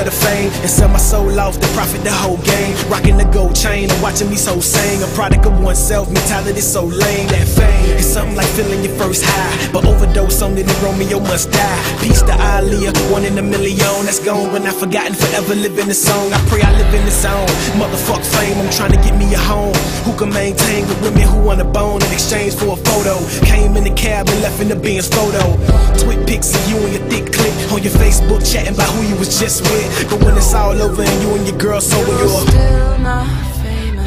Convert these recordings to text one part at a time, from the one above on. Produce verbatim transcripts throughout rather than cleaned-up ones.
of the fame and sell my soul off to profit the whole game. Rocking the gold chain and watching me so sing. A product of oneself, mentality so lame. That fame is something like feeling your first high, but overdose on it and Romeo must die. Peace to Aaliyah, one in a million. That's gone but not forgotten, forever live in the song. I pray I live in the zone. Motherfuck fame, I'm trying to get me a home who can maintain with women who want a bone in exchange for a photo. Came in the cab and left in the Benz photo. Twit pics of you and your thick click on your Facebook, chatting about who you was just with. But when it's all over and you and your girl sober, you're still not famous.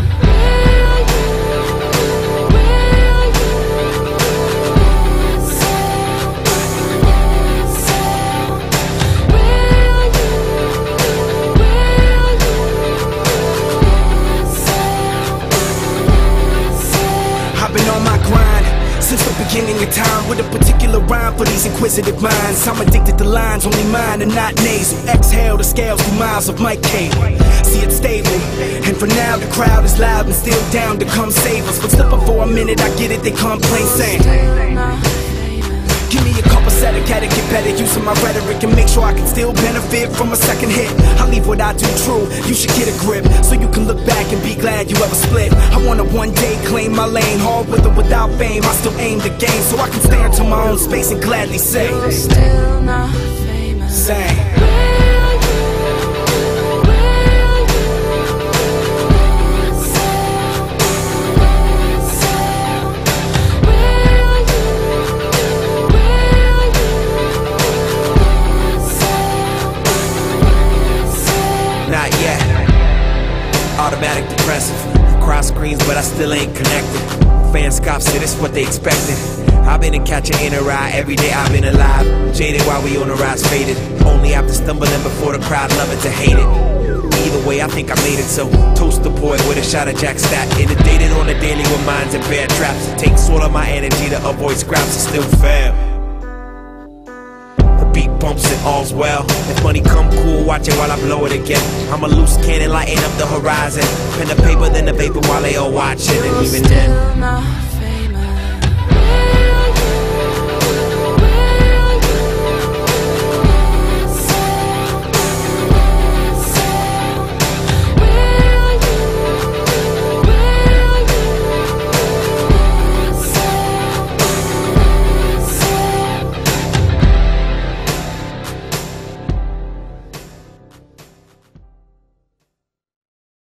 I've been on my grind since the beginning of time, with a particular rhyme for these inquisitive minds. I'm addicted to lines, only mine and not nasal. Exhale the scales through miles of Mike K. See it stable, and for now the crowd is loud and still down to come save us. But slipping for a minute, I get it, they complain saying, give me a couple set of cat to get better, using my rhetoric and make sure I can still benefit from a second hit. I leave what I do true, you should get a grip, so you can look back and be glad you ever split. I wanna one day claim my lane, hard with or without fame. I still aim the game, so I can stare into my own space and gladly say, you're still not famous. Same. Not yet. Automatic depressive. Cross screens, but I still ain't connected. Fans cop say this what they expected. I've been in catching in a ride every day I've been alive. Jaded while we on the rise, faded. Only after stumbling before the crowd love it to hate it. Either way, I think I made it, so toast the boy with a shot of Jack Stack. Inundated on the daily with minds and bear traps. It takes all of my energy to avoid scraps and still fail. Beat bumps and all's well. If money come cool, watch it while I blow it again. I'm a loose cannon lighting up the horizon. Pen the paper, then the vapor while they all watching. And even then